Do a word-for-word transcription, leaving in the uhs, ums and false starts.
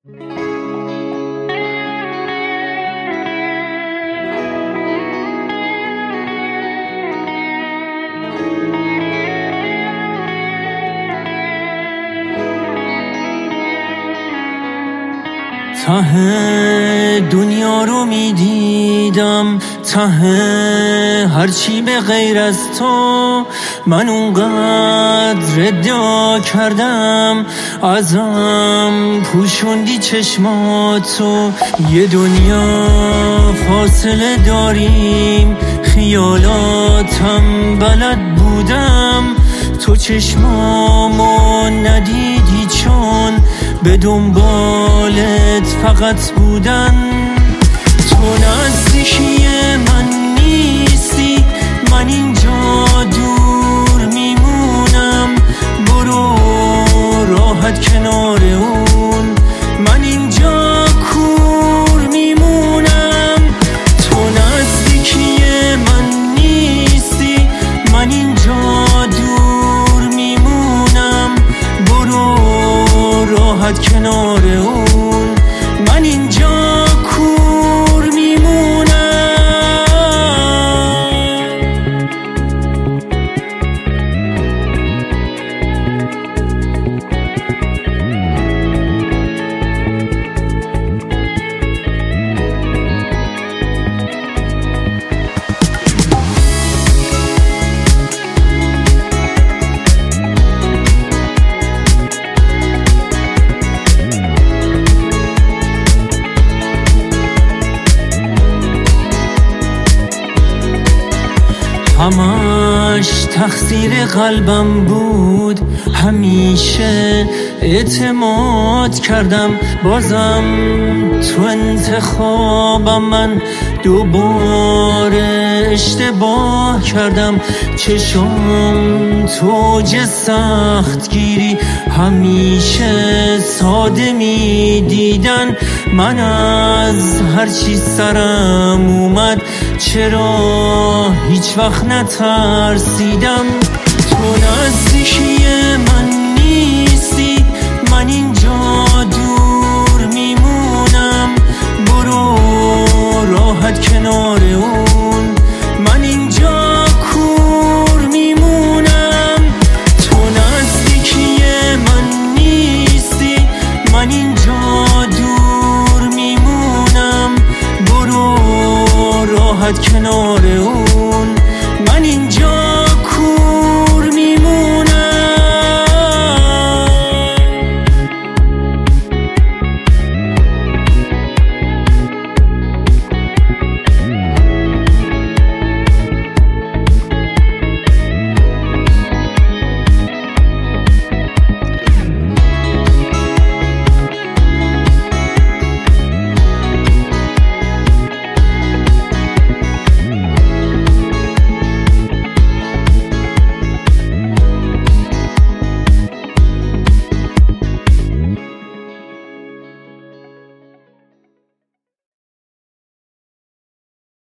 ته دنیا رو میدیدم، ته هرچی به غیر از تو. من اونقدر ادعا کردم، ازم پوشوندی چشماتو. یه دنیا فاصله داریم، خیالاتم بلد بودم، تو چشمامو ندیدی چون به دنبالت فقط بودن. تو نزدیکی من نیستی، من اینجا دور میمونم. برو راحت کنار اون، من اینجا کور میمونم. تو نزدیکی من نیستی، من اینجا دور میمونم. برو راحت کنار اون، من اینجا کور میمونم. همش تقصیر قلبم بود، همیشه اعتماد کردم. بازم تو انتخابم من دوباره اشتباه کردم. چشم توج سخت گیری همیشه ساده می دیدن. من از هرچی سرم اومد چرا هیچ وقت نترسیدم. تو نزدیکی من نیستی، من اینجا دور میمونم. برو راحت کنار اون، من اینجا کور میمونم. تو نزدیکی من نیستی، من اینجا دور میمونم. برو راحت کنار اون.